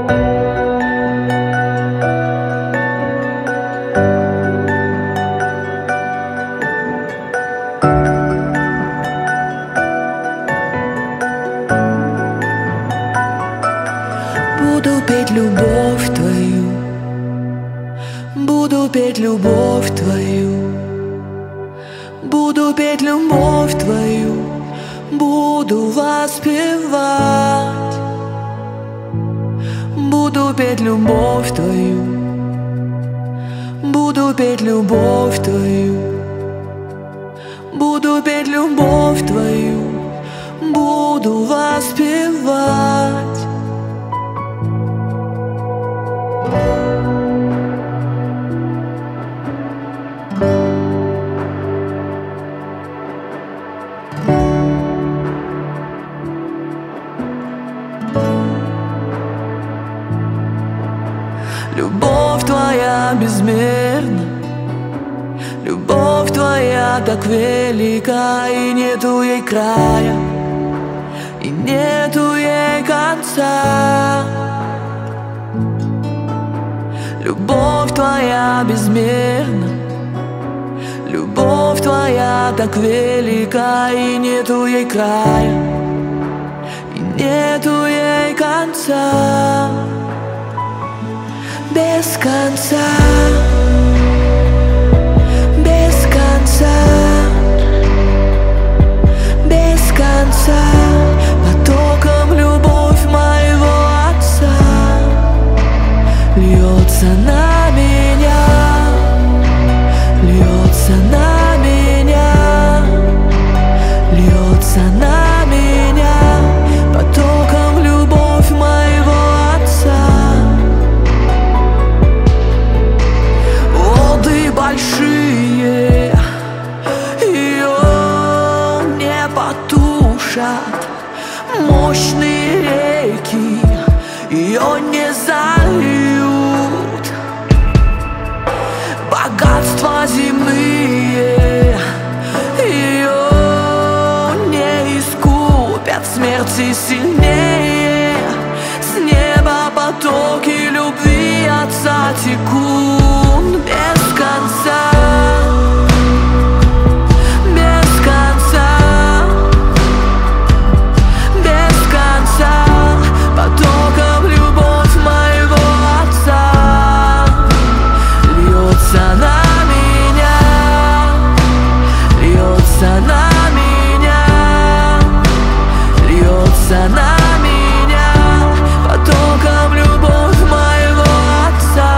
Буду петь любовь твою, буду петь любовь твою, буду петь любовь твою, буду воспевать. Буду петь любовь твою, буду петь любовь твою, буду петь любовь твою, буду воспевать. Любовь твоя безмерна, любовь твоя так велика, и нету ей края, и нету ей конца. Любовь твоя безмерна, любовь твоя так велика, и нету ей края, и нету ей конца. Без конца, без конца, без конца, потоком любовь моего Отца льется на меня, льется на меня, льется на меня, потоком любовь моего Отца. Большие ее не потушат, мощные реки ее не зальют. Богатства земные ее не искупят, смерти сильнее. С неба потоки любви Отца текут. Без конца, без конца, без конца, потоком любовь моего Отца льется на меня, льется на меня, льется на меня, потоком любовь моего Отца.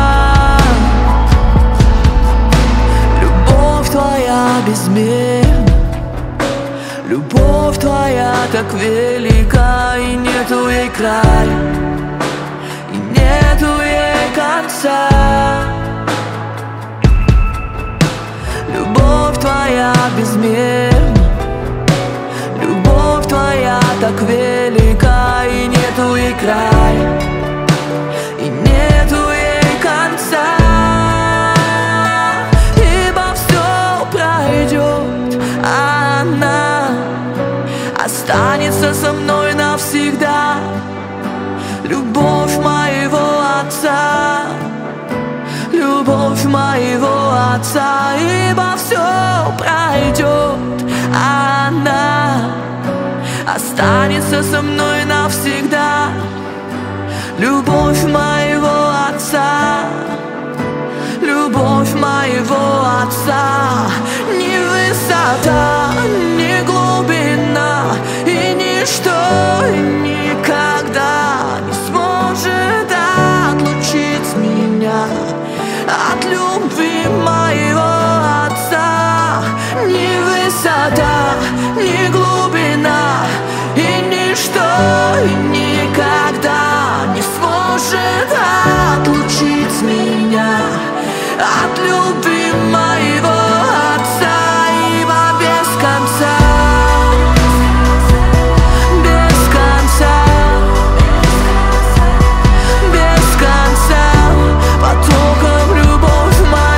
Безмерна, любовь твоя так велика, и нету ей края, и нету ей конца. Любовь твоя безмерна, любовь твоя так велика, и нету ей края, и нету ей конца. Она останется со мной навсегда. Любовь моего Отца, любовь моего Отца, ибо все пройдет. Она останется со мной навсегда. Любовь моего Отца, любовь моего Отца. Ни высота, ни глубина, и ничто никогда не сможет отлучить меня от любви моего Отца. Ни высота, ни глубина, и ничто никогда не сможет отлучить меня от любви моего Отца, ибо без конца, без конца, без конца, потоком любовь моя.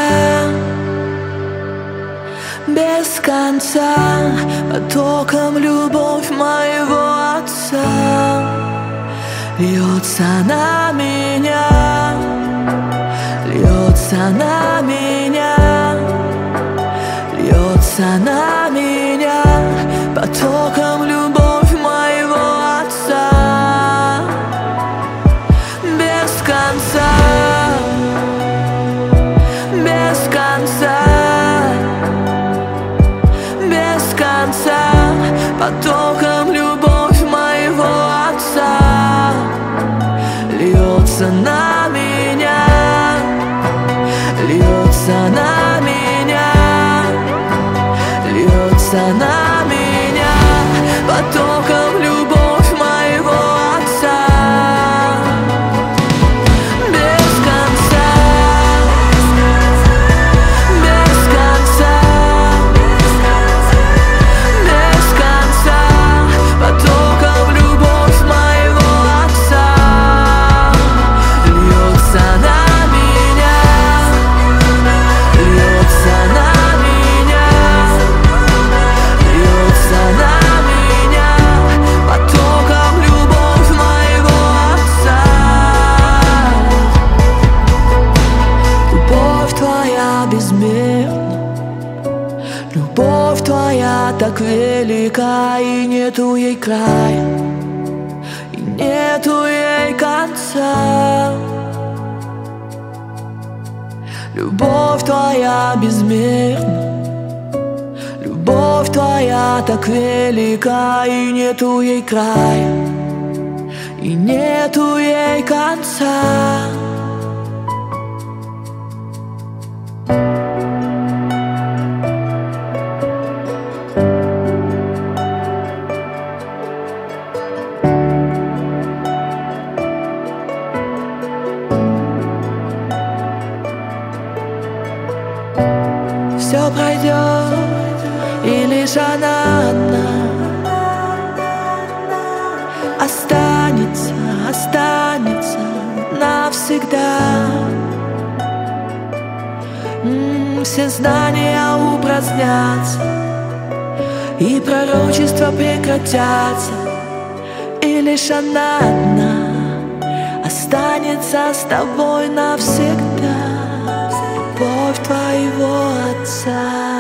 без конца, потоком любовь моего Отца льется на меня, льется на меня, льется на меня, потоком любовь моего Отца без конца, без конца, без конца, потоком любовь моего Отца льется на меня, льется на меня, льется на меня, потоком любовь моего Отца без конца, без конца, без конца, потоком любовь моего Отца льется на меня, льется на меня, льется на меня, потоком любовь моего Отца. Любовь Твоя безмерна, любовь Твоя так велика, и нету ей края, и нету ей конца. Любовь Твоя безмерна, любовь Твоя так велика, и нету ей края, и нету ей конца. Все пройдет, и лишь она одна останется, останется навсегда. Все знания упразднятся, и пророчества прекратятся, и лишь она одна останется с тобой навсегда. Любовь Твоего Отца.